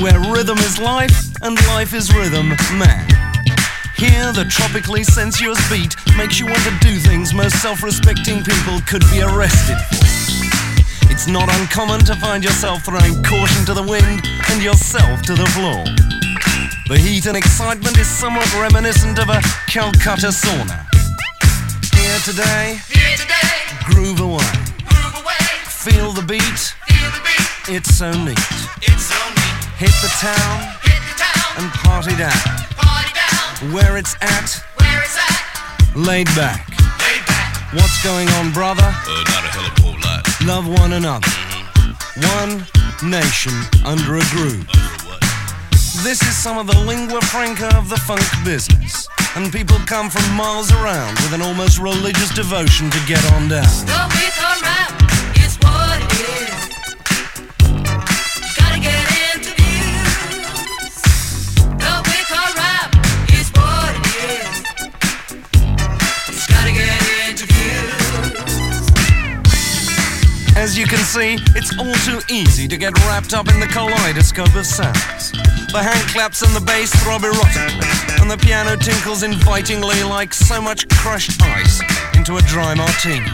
where rhythm is life and life is rhythm, man. Here, the tropically sensuous beat makes you want to do things most self-respecting people could be arrested for. It's not uncommon to find yourself throwing caution to the wind and yourself to the floor. The heat and excitement is somewhat reminiscent of a Calcutta sauna. Here today, groove away. Feel the beat, it's so neat. Hit the town and party down. Where it's at, laid back. What's going on, brother? Not a hell of a whole lot. Love one another. One nation under a groove. This is some of the lingua franca of the funk business. And people come from miles around with an almost religious devotion to get on down. The rhythm rap is what it is. Gotta get into views. The rhythm rap is what it is. It's gotta get into views. As you can see, it's all too easy to get wrapped up in the kaleidoscope of sounds. The hand claps and the bass throb erotically, and the piano tinkles invitingly like so much crushed ice into a dry martini.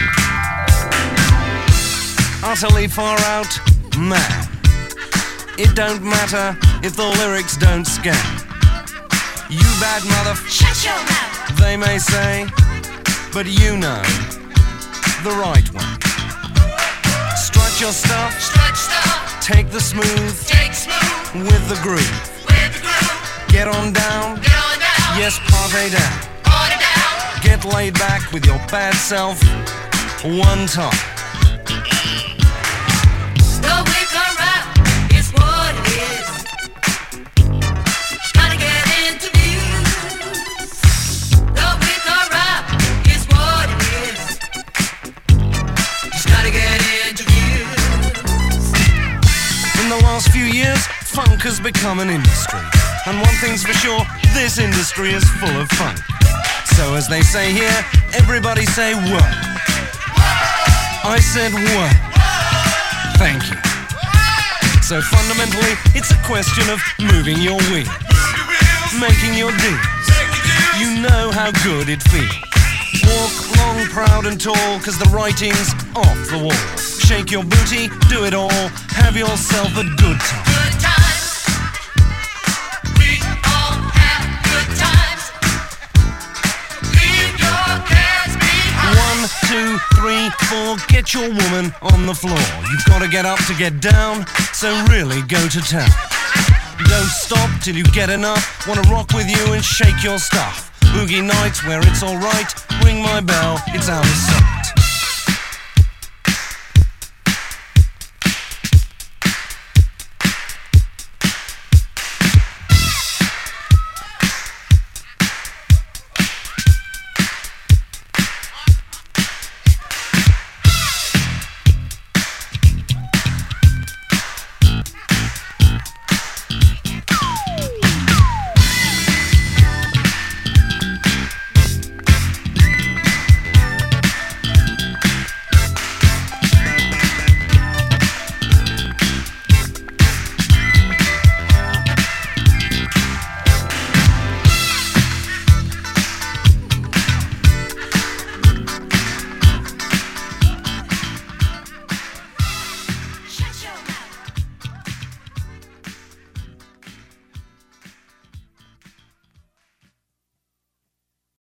Utterly far out, man. It don't matter if the lyrics don't scan. You bad mother, Shut your mouth. they may say, but you know the right way. Strut your stuff, Stretch stuff. take the smooth Take smooth. with the groove. With the groove. Get on down, Get on down. yes, party down. Party down. Get laid back with your bad self one time. The rhythm rap is what it is. Gotta get into views. The rhythm rap is what it is. Just gotta get into views. In the last few years, funk has become an industry. And one thing's for sure, this industry is full of funk. So as they say here, everybody say what? I said what? Thank you. So fundamentally, it's a question of moving your wheels, making your deals. You know how good it feels. Walk long, proud and tall, cause the writing's off the wall. Shake your booty, do it all, have yourself a good time. Good times. We all have good times. Leave your cares behind. 1, 2, 3, 4, get your woman on the floor. You've got to get up to get down, so really go to town. Don't stop till you get enough. Want to rock with you and shake your stuff. Boogie nights where it's alright, ring my bell, it's out of sight.